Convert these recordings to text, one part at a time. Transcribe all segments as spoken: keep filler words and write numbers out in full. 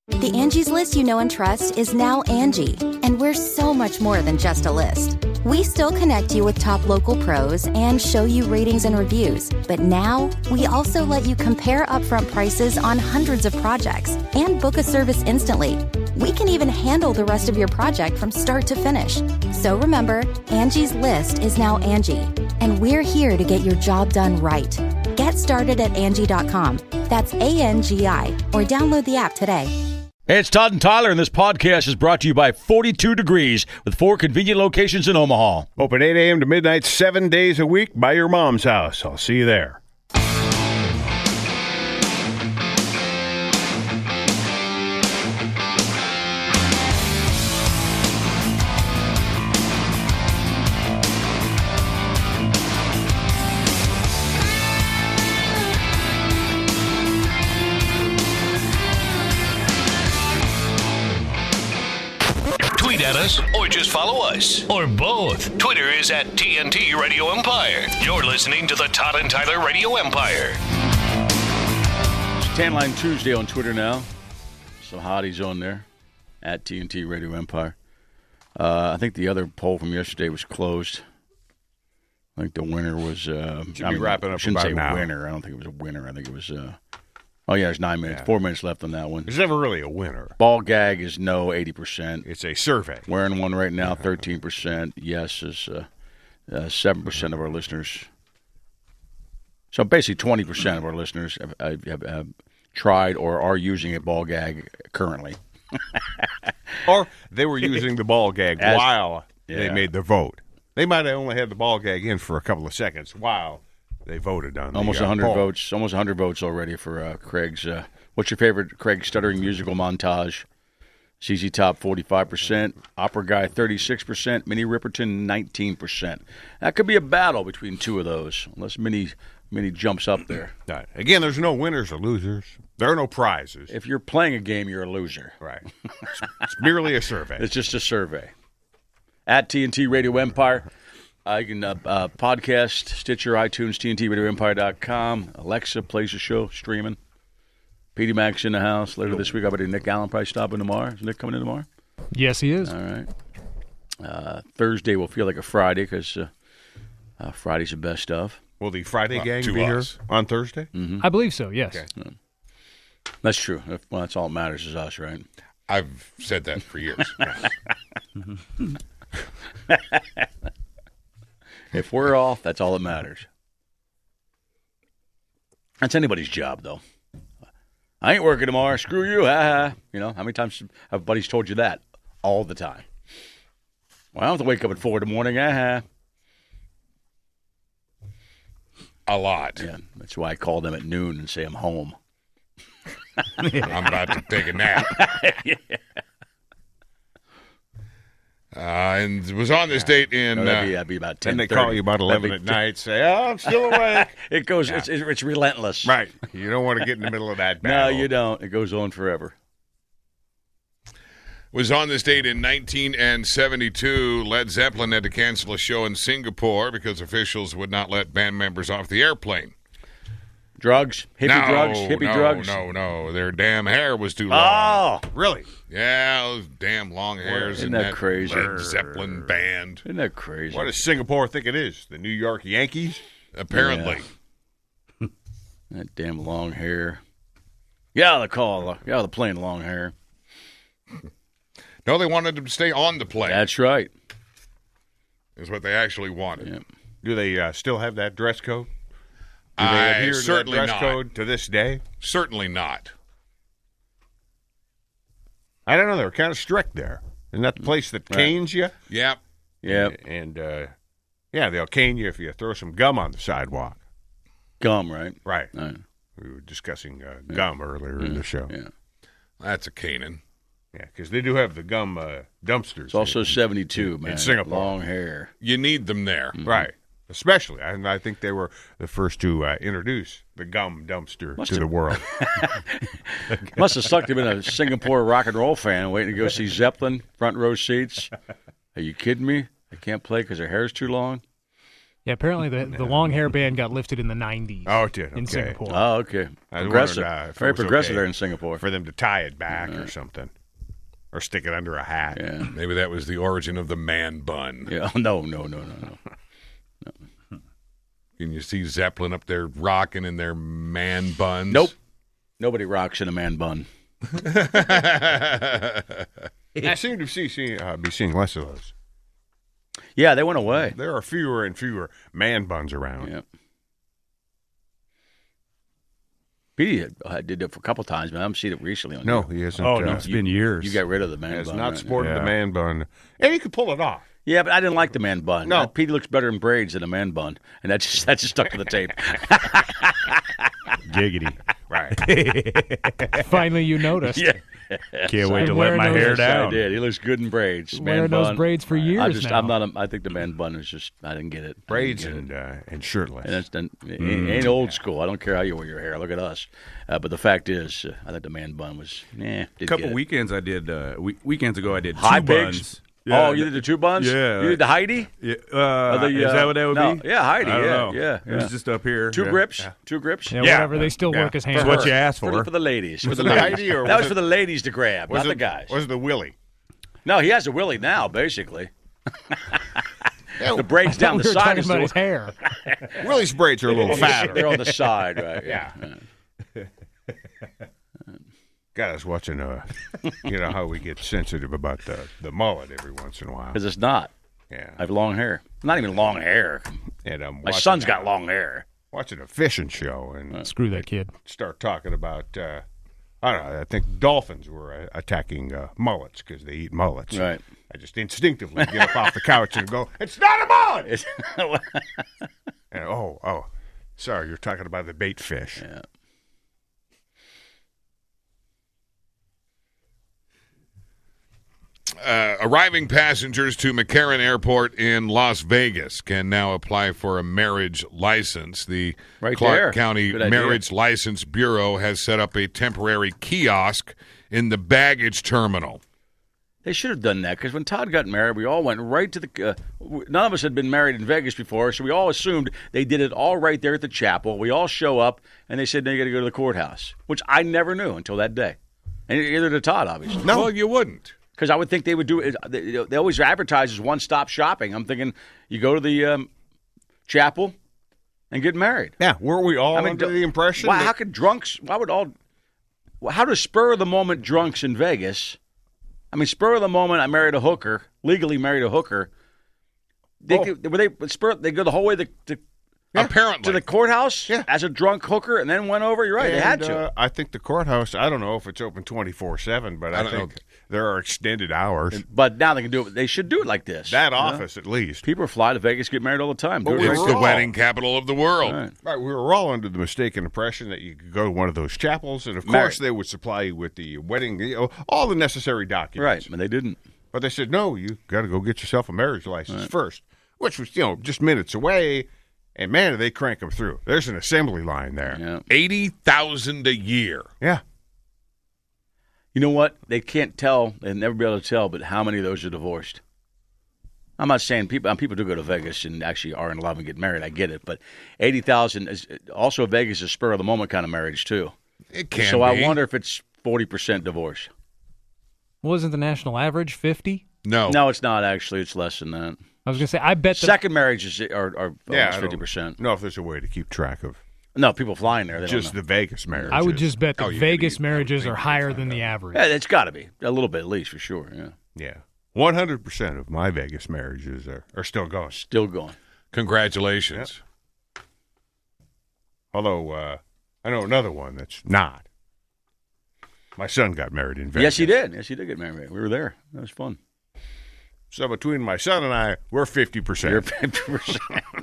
The Angie's List you know and trust is now Angie, and we're so much more than just a list. We still connect you with top local pros and show you ratings and reviews, but now we also let you compare upfront prices on hundreds of projects and book a service instantly. We can even handle the rest of your project from start to finish. So remember, Angie's List is now Angie, and we're here to get your job done right. Get started at Angie dot com. That's A N G I, or download the app today. Hey, it's Todd and Tyler, and this podcast is brought to you by forty-two Degrees, with four convenient locations in Omaha. Open eight a.m. to midnight, seven days a week by your mom's house. I'll see you there. At us, or just follow us, or both. Twitter is at T N T Radio Empire. You're listening to the Todd and Tyler Radio Empire. It's Tan Line Tuesday on Twitter now. Some hotties on there at T N T Radio Empire. Uh, I think the other poll from yesterday was closed. I think the winner was. Uh, Should I be mean, wrapping I up shouldn't about say now. winner. I don't think it was a winner. I think it was. Uh, oh yeah, there's nine minutes, Yeah. four minutes left on that one. There's never really a winner. Ball gag is no, eighty percent. It's a survey. Wearing one right now, thirteen percent. Yes is uh, uh, seven percent of our listeners. So basically twenty percent of our listeners have, have, have, have tried or are using a ball gag currently. Or they were using the ball gag As- while they yeah. made their vote. They might have only had the ball gag in for a couple of seconds while they voted on the Almost uh, one hundred poll. votes. Almost one hundred votes already for uh, Craig's. Uh, what's your favorite Craig stuttering musical montage? C Z Top forty-five percent, Opera Guy thirty-six percent, Minnie Riperton nineteen percent. That could be a battle between two of those, unless Minnie Minnie jumps up there. Right. Again, there's no winners or losers. There are no prizes. If you're playing a game, you're a loser. Right. It's, it's merely a survey. It's just a survey. At T N T Radio Empire. Uh, you can uh, uh, podcast, Stitcher, iTunes, T N T Radio Empire dot com. Alexa plays the show, streaming. P D Mac's in the house. Later this week, I bet Nick Allen probably stopping tomorrow. Is Nick coming in tomorrow? Yes, he is. All right. Uh, Thursday will feel like a Friday because uh, uh, Friday's the best of. Will the Friday gang to be us. here on Thursday? Mm-hmm. I believe so, yes. Okay. That's true. If, well, that's all that matters is us, right? I've said that for years. If we're off, that's all that matters. That's anybody's job, though. I ain't working tomorrow. Screw you. Ha ha. You know, how many times have buddies told you that? All the time. Well, I don't have to wake up at four in the morning. Ha ha. A lot. Yeah, that's why I call them at noon and say I'm home. I'm about to take a nap. Yeah. Uh, and was on this date in. No, that'd, be, Uh, that'd be about ten. Then they call you about eleven at night, say, oh, I'm still awake. It goes. It's, it's relentless. Right. You don't want to get in the middle of that No, battle. you don't. It goes on forever. was on this date in nineteen seventy-two. Led Zeppelin had to cancel a show in Singapore because officials would not let band members off the airplane. Drugs, hippie no, drugs, hippie no, drugs. No, no, their damn hair was too long. Oh, Really? Yeah, those damn long hairs Isn't in that that crazy? Led Zeppelin band. isn't that crazy? What does Singapore think it is? The New York Yankees? Apparently. Yeah. That damn long hair. Yeah, the call. Yeah, the plain long hair. No, they wanted them to stay on the plane. That's right. Is what they actually wanted. Yeah. Do they uh, still have that dress code? Do they I- adhere to that certainly dress not. code to this day? Certainly not. I don't know. They were kind of strict there. Isn't that the place that Right. canes you? Yep. Yeah. And, uh, yeah, they'll cane you if you throw some gum on the sidewalk. Gum, right? Right. Right. We were discussing uh, gum earlier in the show. Yeah. That's a Canaan. Yeah, because they do have the gum uh, dumpsters. It's also in- seventy-two, in man. Singapore. Long hair. You need them there. Right. Especially, and I think they were the first to uh, introduce the gum dumpster Must to have- the world. Must have sucked him in a Singapore rock and roll fan waiting to go see Zeppelin, front row seats. Are you kidding me? I can't play because their hair's too long. Yeah, apparently the, the long hair ban got lifted in the nineties. Oh, it did. In Okay. Singapore. Oh, okay. I was Progressive. wondering, uh, if it Very was progressive okay there in Singapore. for them to tie it back or something, or stick it under a hat. Yeah. Maybe that was the origin of the man bun. Yeah. No, no, no, no, no. Can you see Zeppelin up there rocking in their man buns? Nope. Nobody rocks in a man bun. I seem to see, see uh, be seeing less of those. Yeah, they went away. There are fewer and fewer man buns around. Yeah. Petey did, uh, did it for a couple times, but I haven't seen it recently. On No, you. he hasn't. Oh, uh, no, it's been years. You got rid of the man has bun. not right? sported Yeah. the man bun, and he could pull it off. Yeah, but I didn't like the man bun. No. Uh, Petey looks better in braids than a man bun, and that just that just stuck to the tape. Giggity. Right. Finally, you noticed. Yeah. Can't wait I'm to let wearing my those- hair Yes, I down. did. He looks good in braids. Man Wearing those bun. braids for I years just, now. I'm not. A, I think the man bun is just. I didn't get it. I Braids didn't get it. and uh, and shirtless. And that's done, it ain't, ain't old school. I don't care how you wear your hair. Look at us. Uh, but the fact is, uh, I think the man bun was. Eh, A couple weekends I did. Uh, we- weekends ago I did High two pigs. buns. Oh, you did the two buns? Yeah. You did the Heidi? Yeah, uh, the, is uh, that what that would no, be? yeah, Heidi, I don't yeah, know. yeah, It was yeah. just up here. Two yeah. grips? Two grips? Yeah, Yeah. whatever. They still Yeah. work as For hands. That's what you asked For for. the, for the ladies. For Was the it the ladies. Heidi or that was was it- for the ladies to grab, was not it, the guys. Was it the Willie? No, he has a willy now, basically. Yeah, The braids down we the were side talking is about the, his hair. Willie's braids are a little fatter. They're on the side, right? Yeah. God, I was watching, uh, you know, how we get sensitive about the, the mullet every once in a while. Because it's not. Yeah. I have long hair. Not even long hair. And I'm My watching, son's uh, got long hair. Watching a fishing show and Screw that kid. start talking about, uh, I don't know, I think dolphins were uh, attacking uh, mullets because they eat mullets. Right. I just instinctively get up off the couch and go, it's not a mullet! It's- And, oh, oh, sorry, you're talking about the bait fish. yeah. Uh, arriving passengers to McCarran Airport in Las Vegas can now apply for a marriage license. The Right Clark there. County Good idea. Marriage License Bureau has set up a temporary kiosk in the baggage terminal. They should have done that because when Todd got married, we all went right to the. Uh, w- none of us had been married in Vegas before, so we all assumed they did it all right there at the chapel. We all show up, and they said, "No, you got to go to the courthouse," which I never knew until that day. And either did Todd, obviously. No. Well, you wouldn't. Because I would think they would do it. They, they always advertise as one-stop shopping. I'm thinking you go to the um, chapel and get married. Yeah, weren't we all I mean, under do- the impression Why, that how could drunks? Why would all? How does spur of the moment drunks in Vegas? I mean, spur of the moment. I married a hooker, legally married a hooker. They Oh. could- were they spur? They go the whole way to, to, Apparently. to the courthouse Yeah. as a drunk hooker, and then went over. You're right. they had And, to. Uh, I think the courthouse, I don't know if it's open twenty-four seven, but I, I don't think know. there are extended hours. but now they can do it. They should do it like this. That you know? office, at least. People fly to Vegas, get married all the time. But Do it we right It's were the all- wedding capital of the world. Right. Right, we were all under the mistaken impression that you could go to one of those chapels, and of Married. course they would supply you with the wedding, you know, all the necessary documents. Right, but they didn't. But they said, no, you got to go get yourself a marriage license first, which was, you know, just minutes away. And, man, do they crank them through. There's an assembly line there. Yeah. eighty thousand dollars a year. Yeah. You know what? They can't tell. They'll never be able to tell. But how many of those are divorced? I'm not saying people. People do go to Vegas and actually are in love and get married. I get it, but eighty thousand is also Vegas is spur of the moment kind of marriage too. It can so be. I wonder if it's forty percent divorce. Wasn't the national average fifty? No. No, it's not actually. It's less than that. I was going to say, I bet the Second marriages are, are Yeah, almost I fifty don't percent. know if there's a way to keep track of No, people flying there. They just don't know. the Vegas marriage. I would just bet that Oh, you Vegas could- you- I would marriages think are you'd higher find than the out. average. Yeah, it's got to be a little bit at least for sure. Yeah, Yeah. one hundred percent of my Vegas marriages are, are still going. still going. Congratulations. Although, uh, I know another one that's not. My son got married in Vegas. Yes, he did. Yes, he did get married. We were there. That was fun. So between my son and I, we're fifty percent. You're fifty percent.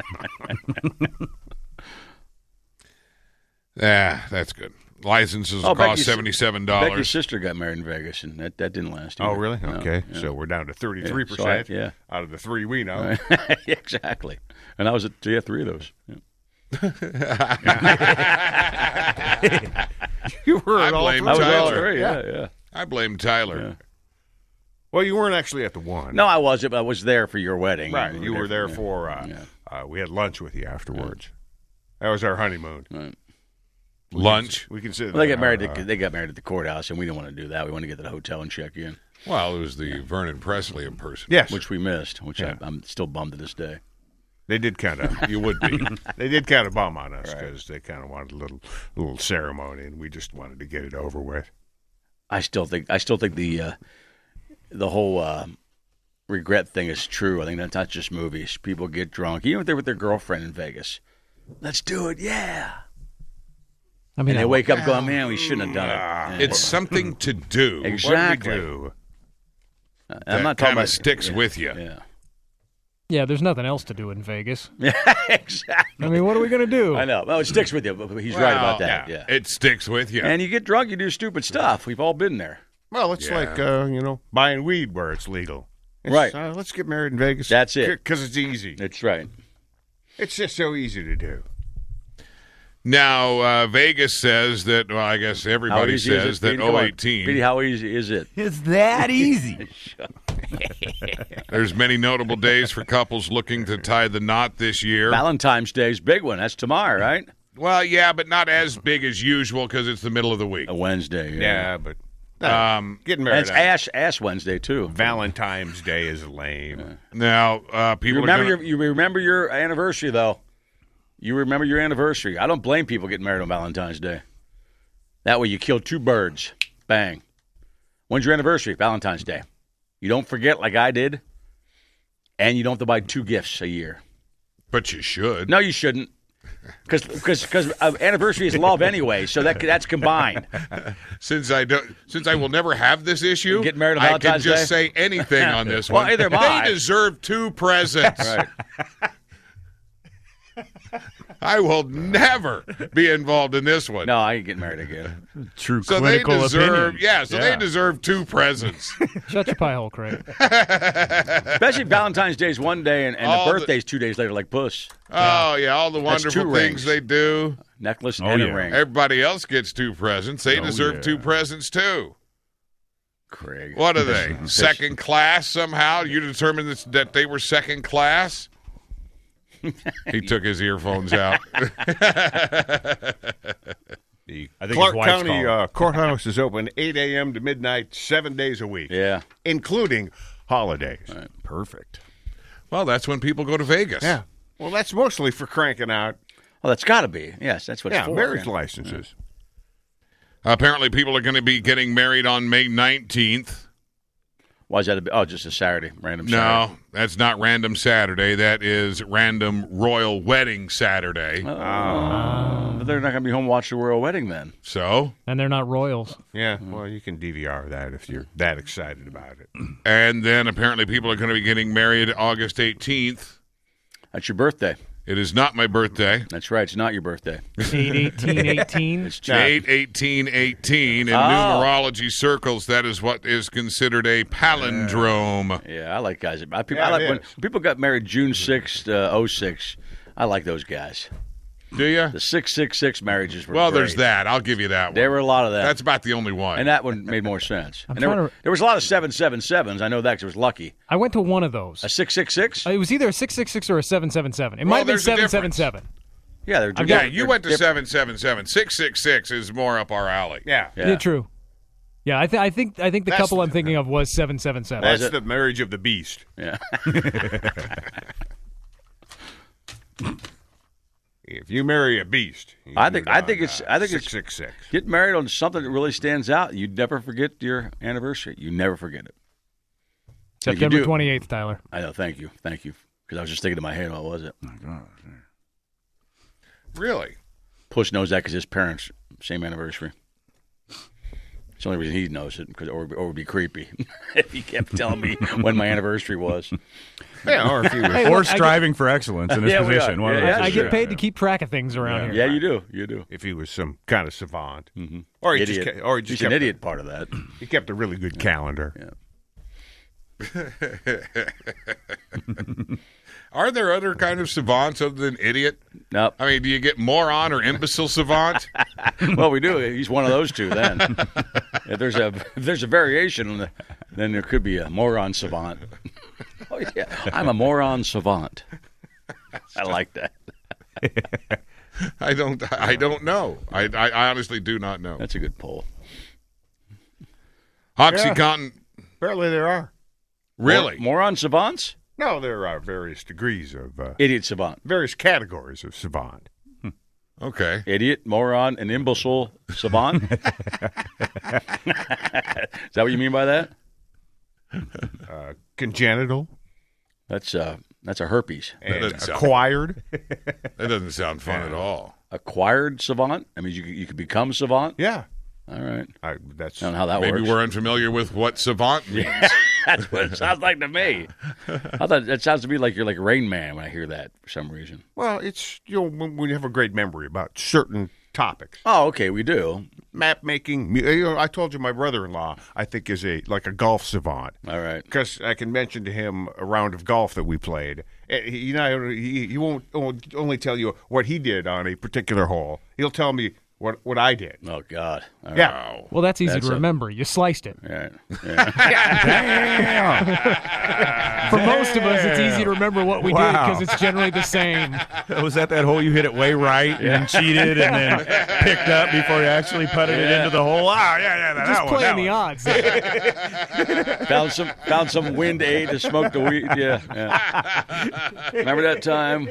Yeah, that's good. Licenses Oh, cost Becky's- seventy-seven Becky's dollars. sister got married in Vegas, and that, that didn't last. Oh, either. really? No, Okay. yeah. So we're down to thirty-three Yeah, so I- percent yeah. out of the three we know. exactly. And I was at yeah, three of those. Yeah. You were I at all blame three. I was all Tyler. three. Yeah, yeah. I blame Tyler. Well, you weren't actually at the one. No, I wasn't. But I was there for your wedding. Right. We You were there yeah. for uh, Yeah. Uh, we had lunch with you afterwards. That was our honeymoon. Right. Lunch. We can sit. Well, they got married. uh, At, they got married at the courthouse, and we didn't want to do that. We wanted to get to the hotel and check in, Well, it was the Vernon Presley in person. Yes, which we missed. Which Yeah. I, I'm still bummed to this day. they did kind of. You would be. They did kind of bum on us because they kind of wanted a little, little ceremony, and we just wanted to get it over with. I still think. I still think the uh, the whole uh, regret thing is true. I think that's not just movies. People get drunk, even if they're with their girlfriend in Vegas. Let's do it, yeah. I mean, And they I- wake up going, man, we shouldn't have done it. Yeah. It's something to do. Exactly. What do we do? I'm That not talking kinda about sticks yeah, with you. Yeah, yeah, there's nothing else to do in Vegas. exactly. I mean, what are we going to do? I know. Well, it sticks with you. But he's right about that. Yeah. It sticks with you. And you get drunk, you do stupid stuff. We've all been there. Well, it's Yeah. like uh, you know buying weed where it's legal. It's, Right. Uh, let's get married in Vegas. That's it. Because it's easy. That's right. It's just so easy to do. Now, uh, Vegas says that, well, I guess How everybody easy is says it, that Petey? Come on. oh eighteen, Petey, how easy is it? It's that easy. there's many notable days for couples looking to tie the knot this year. Valentine's Day's big one. That's tomorrow, right? Well, yeah, but not as big as usual because it's the middle of the week. A Wednesday. Yeah, but Um, getting And married it's on Ash Ash Wednesday too. Valentine's Day is lame. now, uh, You people remember are your gonna, you remember your anniversary though. You remember your anniversary. I don't blame people getting married on Valentine's Day. That way you kill two birds. Bang. When's your anniversary? Valentine's Day. You don't forget like I did. And you don't have to buy two gifts a year. but you should. No, you shouldn't. Because because uh, anniversary is love anyway, so that that's combined. Since I don't, since I will never have this issue, Get married on I can Valentine's just Day? say anything on this Well, one. either am I. They deserve two presents. Right. I will never be involved in this one. No, I ain't getting married again. True So they clinical deserve, opinion. yeah. So they deserve two presents. Shut your pie hole, Craig. Especially Valentine's Day is one day and, and All the the- birthday's two days later, like Puss. Oh yeah, all the That's wonderful two things rings. they do. Necklace Oh, and yeah. a ring. Everybody else gets two presents. They Oh, deserve yeah. two presents too. Craig. What are they? Second class somehow? You determined this, that they were second class? He took his earphones out. The I think Clark his wife's County calling. uh, Courthouse is open eight a.m. to midnight, seven days a week, Yeah. including holidays. Perfect. Well, that's when people go to Vegas. Yeah. Well, that's mostly for cranking out. Well, that's got to be. Yes, that's what Yeah, it's for. marriage yeah. licenses. Apparently, people are going to be getting married on May nineteenth. Why is that? A, oh, just a Saturday, random No, Saturday. that's not Random Saturday. That is Random Royal Wedding Saturday. Oh. But they're not going to be home watch the royal wedding then. So, And they're not royals. Yeah, well, you can D V R that if you're that excited about it. and then apparently people are going to be getting married August eighteenth. That's your birthday. It is not my birthday. That's right. It's not your birthday. eight eighteen eighteen. It's eight eighteen eighteen in Oh. numerology circles. That is what is considered a palindrome. Yeah, I like guys. I, people, Yeah, I like it when is. people got married June sixth, uh, oh six. I like those guys. Do you? The six six six marriages were Well, great. there's that. I'll give you that one. There were a lot of that. That's about the only one. and that one made more sense. I'm And there, trying were, to- there was a lot of seven seven sevens. I know that because it was lucky. I went to one of those. A six six six. It was either a six six six or a seven seven seven. It Well, might have been there's a seven difference. seven seven. Yeah, they're. I've yeah, got- you went to seven seven seven. six six six is more up our alley. Yeah. Yeah. Yeah, true. Yeah, I, th- I think I think the That's couple the- I'm thinking of was seven seven seven. That's it? the marriage of the beast. Yeah. If you marry a beast, you I do think- it I on, think it's- uh, I think it's- six six six. Get married on something that really stands out. You'd never forget your anniversary. You never forget it. If you September do- twenty-eighth, Tyler. I know. Thank you. Thank you. Because I was just thinking in my head, what was it? Really? Push knows that because his parents, same anniversary. It's the only reason he knows it, because or, or it would be creepy if he kept telling me when my anniversary was. Yeah, or if you Hey, Or look, I striving for excellence in his Yeah, we position. are. One of Yeah, those yeah, I two. get paid to keep track of things around here. Yeah, you do. You do. if he was some kind of savant, Mm-hmm. or he Idiot. just ke- or he just He's kept an idiot part of that. he kept a really good calendar. Yeah. Are there other kind of savants other than idiot? Nope. I mean, do you get moron or imbecile savant? Well, we do. He's one of those two then. If there's a if there's a variation, then there could be a moron savant. Oh yeah, I'm a moron savant. I like that. I don't. I don't know. I, I, I honestly do not know. That's a good poll. OxyContin. Apparently there are. Really? More, moron savants? No, there are various degrees of uh, Idiot savant. various categories of savant. Okay. Idiot, moron, and imbecile savant? Is that what you mean by that? Uh, congenital That's uh, that's a herpes. and doesn't sound- acquired. That doesn't sound fun at all. Acquired savant? I mean, you could- you could become savant? Yeah, All right. I, that's I don't know how that Maybe works. we're unfamiliar with what savant means. That's what it sounds like to me. I thought that sounds to me like you're like Rain Man when I hear that for some reason. well, it's you know when, when you have a great memory about certain topics, Oh, okay, we do. map making. You know, I told you my brother-in-law I think is a like a golf savant. All right. Because I can mention to him a round of golf that we played. Eh, He, you know, he, he won't only tell you what he did on a particular hole. He'll tell me what, what I did. Oh, God. All right. Yeah. Well, that's easy That's to a- remember. You sliced it. All right. Yeah. For most of us, it's easy to remember what we did Wow. because it's generally the same. Was that that hole you hit it way right and cheated and then picked up before you actually putted it into the hole? Oh, yeah, yeah, that, Just that one, playing that the one. odds. found some found some wind aid to smoke the weed. Yeah. yeah. Remember that time?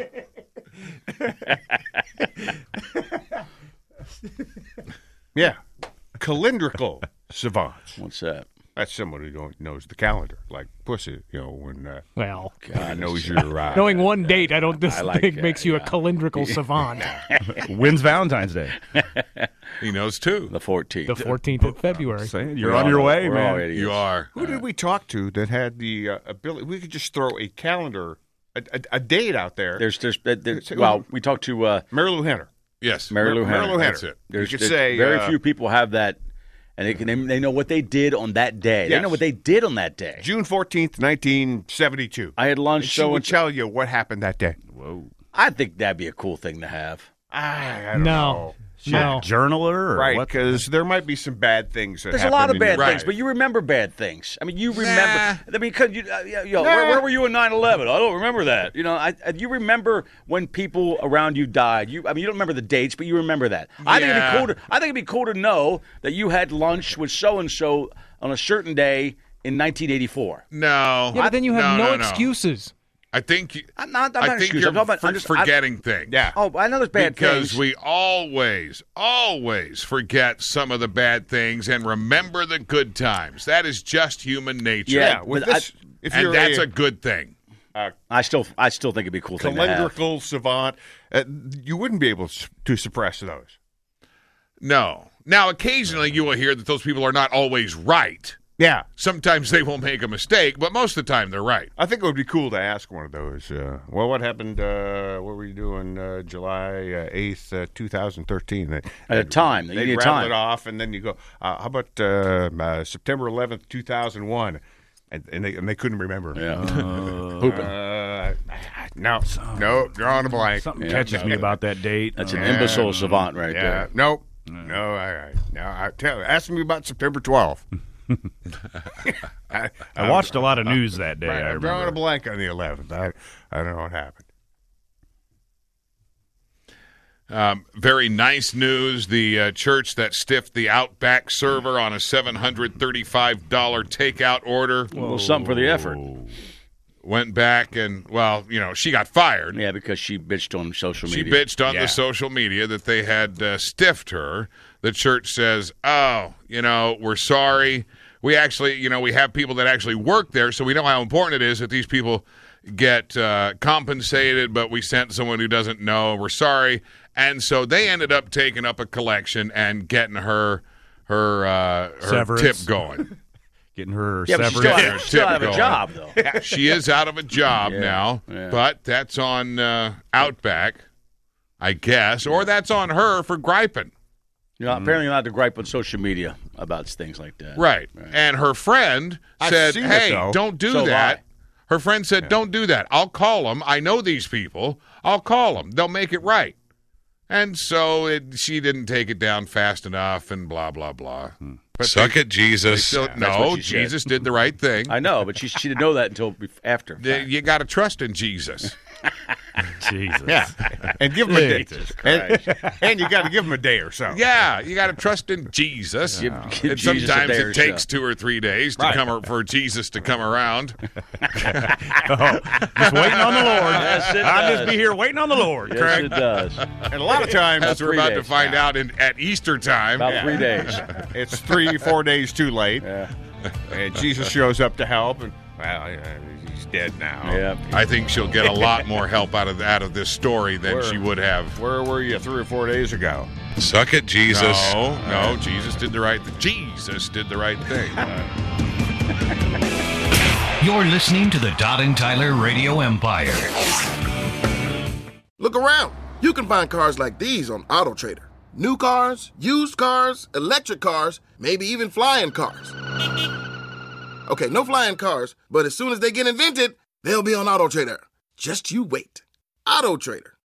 Yeah. Calendrical savants. What's that? That's someone who don't, knows the calendar, like Pussy, you know, when uh, Well, he knows your uh, knowing one date, I don't just I like think that, makes you yeah. a calendrical savant. When's Valentine's Day? He knows too. The fourteenth. The fourteenth of February. Saying, you're We're on all- your way, we're all man. idiots. You are. Who did we talk to that had the uh, ability? We could just throw a calendar, a, a, a date out there. There's, there's, uh, there's well, we talked to uh, Mary Lou Henner. Yes. Mary Lou Mary Henner. Lou Henner. That's it. There's, you could there's say very uh, few people have that, and they can they, they know what they did on that day. They Yes. know what they did on that day. June fourteenth, nineteen seventy-two. I had lunch. And she So would and tell you what happened that day. Whoa. I think that'd be a cool thing to have. I, I don't No. know. No. Journaler or Right, what? because there might be some bad things that There's a happen lot of in bad your things, life. but you remember bad things. I mean, you remember. Nah. I mean, because you, uh, you know, where, where were you in nine eleven? I don't remember that. You know, I, I, you remember when people around you died. You, I mean, you don't remember the dates, but you remember that. I think it'd Yeah. be cool. To, I think it'd be cool to know that you had lunch with so and so on a certain day in nineteen eighty-four. No. Yeah, but then you have no, no, no, no. excuses. I think. You, I'm not. I'm I not think excusing. you're I'm talking about for- I'm just, I- forgetting things. Yeah. oh, I know there's bad because things. we always, always forget some of the bad things and remember the good times. That is just human nature. Yeah, Yeah, with but I- this, if and you're that's a, a good thing. I still, I still think it'd be a cool thing to have. calendrical savant, uh, you wouldn't be able to to suppress those. No. Now, occasionally you will hear that those people are not always right. Yeah, Sometimes they will make a mistake, but most of the time they're right. I think it would be cool to ask one of those. Uh, well, what happened? Uh, what were you doing uh, July eighth, uh, two thousand thirteen? They, At a time. You They need a rattle time. it off, and then you go. Uh, how about uh, uh, September eleventh, two thousand one? And, and they and they couldn't remember. Yeah. Uh, no, no, drawing a blank. Something Yeah, catches no. me about that date. That's an Uh, imbecile savant right Yeah, there. nope. No, I, I, no. I tell. Ask me about September twelfth. I, I watched a lot of news that day. Right, I I'm drawing a remember. blank on the eleventh. I, I don't know what happened. Um, very nice news. The uh, church that stiffed the Outback server on a seven hundred thirty-five dollars takeout order A little something for the effort. went back and, well, you know, she got fired. Yeah, because she bitched on social She media. bitched on Yeah. the social media that they had uh, stiffed her. The church says, oh, you know, we're sorry. We actually, you know, we have people that actually work there, so we know how important it is that these people get uh, compensated, but we sent someone who doesn't know. We're sorry. And so they ended up taking up a collection and getting her her, uh, her Severance. tip going. Getting her Yeah, but she's severance. still, Yeah, out, still tip out of a going. job, though. She is out of a job Yeah, now, yeah. but that's on uh, Outback, I guess, or that's on her for griping. You're not, apparently you're not to gripe on social media about things like that. Right. And her friend I've said, seen it, hey, though. don't do So have that. I. Her friend said, don't do that. I'll call them. I know these people. I'll call them. They'll make it right. And so it, she didn't take it down fast enough and blah, blah, blah. But Suck they- it, Jesus. they still- That's no, what she said. Jesus did the right thing. I know, but she, she didn't know that until bef- after. The- You got to trust in Jesus. Jesus. Yeah, and give them a day. Jesus And, and you got to give them a day or so. Yeah, you got to trust in Jesus. Give- give and Jesus a sometimes day it or takes so. two or three days to Right. come ar- for Jesus to come around. Oh, just waiting on the Lord. Yes, it I'll does. just be here waiting on the Lord, Yes, Craig. it does. And a lot of times As we're three about days. to find out in, at Easter time. About three days. it's three, four days too late. Yeah. And Jesus shows up to help, and well, yeah, he's dead now. Yeah. I think she'll get a lot more help out of out of this story than Where- she would have. Where were you three or four days ago? Suck it, Jesus. No, no, Jesus did the right thing. Jesus did the right thing. You're listening to the Todd and Tyler Radio Empire. Look around. You can find cars like these on AutoTrader. New cars, used cars, electric cars, maybe even flying cars. Okay, no flying cars, but as soon as they get invented, they'll be on AutoTrader. Just you wait. AutoTrader.